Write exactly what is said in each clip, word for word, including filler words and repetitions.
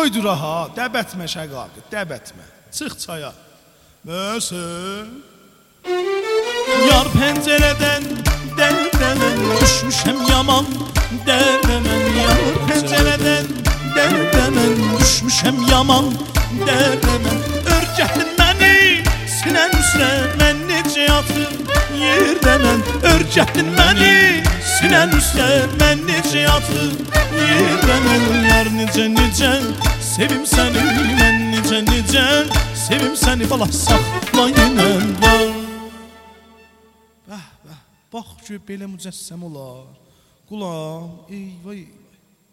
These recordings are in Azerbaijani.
Qoydur aha, dəbətmə şəqaqı, dəbətmə. Çıx çaya. Möhsen. Yar pəncərədən dərdəmən, düşmüşəm yaman dərdəmən. Yar pəncərədən dərdəmən, düşmüşəm yaman dərdəmən. Örgətdin məni sinən üstə, mən necə yatım yerdəmən. Örgətdin məni sinən üstə, mən necə yatım yerdəmən. Yar necə necə sevim səni, mən necə necə sevim səni, bala saxlayınən var. Bəh, bəh, bax ki, belə mücəssəm olar. Qulam, eyvay, eyvay.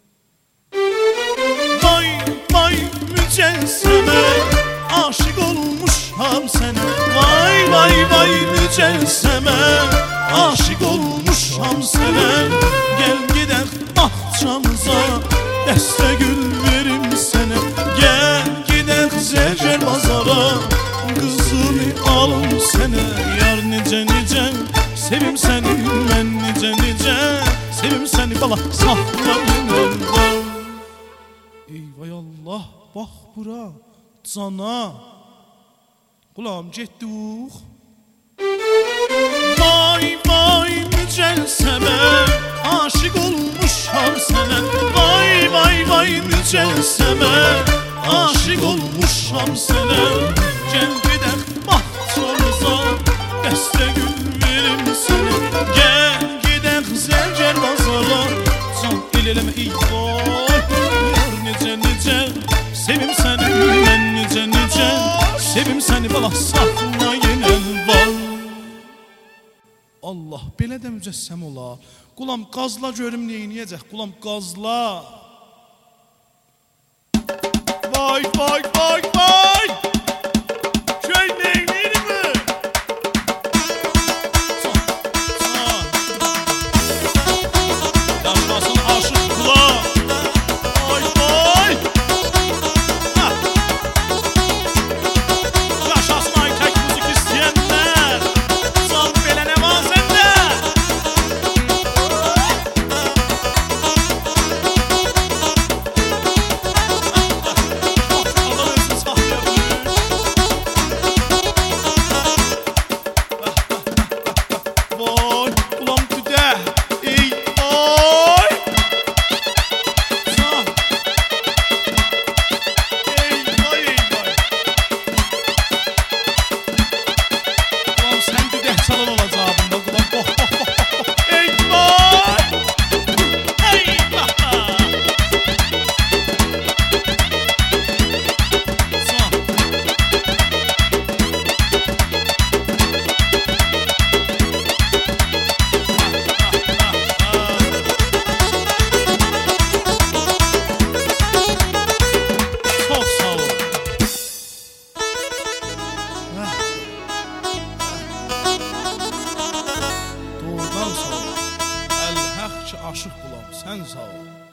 Vay, vay, mücəssemə, aşık olmuşam sənə. Vay, vay, vay, mücəssemə, aşık olmuşam sənə. Gəl gedək bağçamıza, dəstə gül verim sənə. Gəl gedək zərgər bazara, qızını alım sənə. Yar necə necə sevim səni, mən necə necə sevim səni, bala saxlayınım var. Eyvay Allah, bax bura, cana. Qulam, getdik. Vay, vay, mücəssemə, aşık olmuşam sənə. Vay, vay, vay, mücəssemə, aşık olmuşam sənə. Gəl gedək bağçamıza, dəstə gül verim sənə. Gəl gedək zərgər bazara, can el eləmə, eyvay. Yar necə necə sevim səni, mən necə necə sevim səni, bala saxlayınən var. Allah, belə də mücəssəm ola. Qulam, qazla görüm neyniyəcək, qulam, qazla. Vay, vay, vay, vay. Köy neyniydi mi? Can, can. Yaşasın aşıq qulam. Vay, vay. Ha. Yaşasın aytək müzik istəyənlər. Sal belə nə var səndə? Vay, ulan düdə, ey, vay. Sağ. Ey, vay, ey, vay. Ulan sən düdə çalan olacaqdın da, ulan, oh, oh, oh, oh. Ey, vay. Ey, vay. Sağ. Çok sağ ol. Doğrudan sağ ol. Əl-həq ki, aşıq qulam, sən sağ ol.